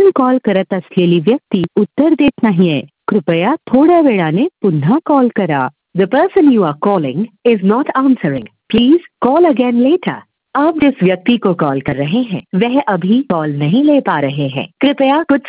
आपण कॉल करत असलेली व्यक्ती उत्तर देत नाहीये. कृपया थोड्या वेळाने पुन्हा कॉल करा. The person you are calling is not answering. Please call again later. आप जिस व्यक्ति को कॉल कर रहे हैं वह अभी कॉल नहीं ले पा रहे हैं. कृपया कुछ